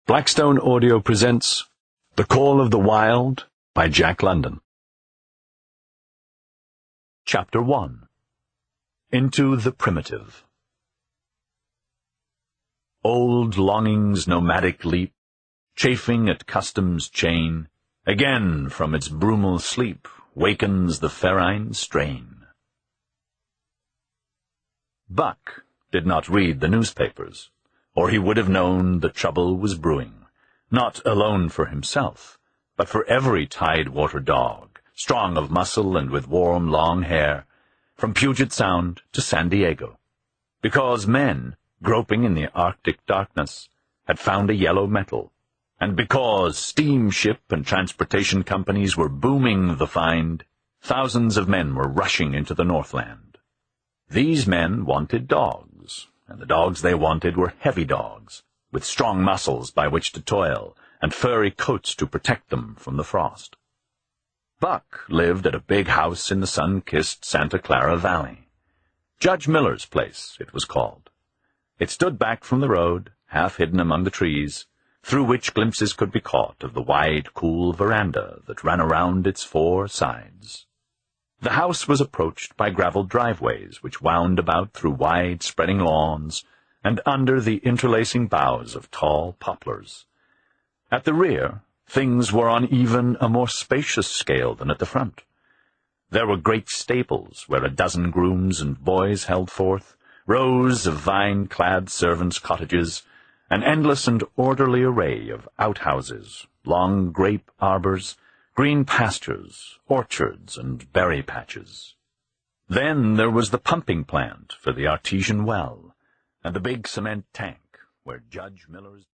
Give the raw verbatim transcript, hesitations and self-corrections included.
Blackstone Audio presents The Call of the Wild by Jack London. Chapter one. Into the Primitive. Old longing's nomadic leap, chafing at custom's chain, again from its brumal sleep wakens the ferine strain. Buck did not read the newspapers, or he would have known the trouble was brewing, not alone for himself, but for every Tidewater dog, strong of muscle and with warm, long hair, from Puget Sound to San Diego, because men, groping in the Arctic darkness, had found a yellow metal, and because steamship and transportation companies were booming the find, thousands of men were rushing into the Northland. These men wanted dogs, and the dogs they wanted were heavy dogs, with strong muscles by which to toil, and furry coats to protect them from the frost. Buck lived at a big house in the sun-kissed Santa Clara Valley. Judge Miller's place, it was called. It stood back from the road, half hidden among the trees, through which glimpses could be caught of the wide, cool veranda that ran around its four sides. The house was approached by gravel driveways which wound about through wide, spreading lawns and under the interlacing boughs of tall poplars. At the rear, things were on even a more spacious scale than at the front. There were great stables where a dozen grooms and boys held forth, rows of vine-clad servants' cottages, an endless and orderly array of outhouses, long grape arbors, green pastures, orchards, and berry patches. Then there was the pumping plant for the artesian well, and the big cement tank where Judge Miller's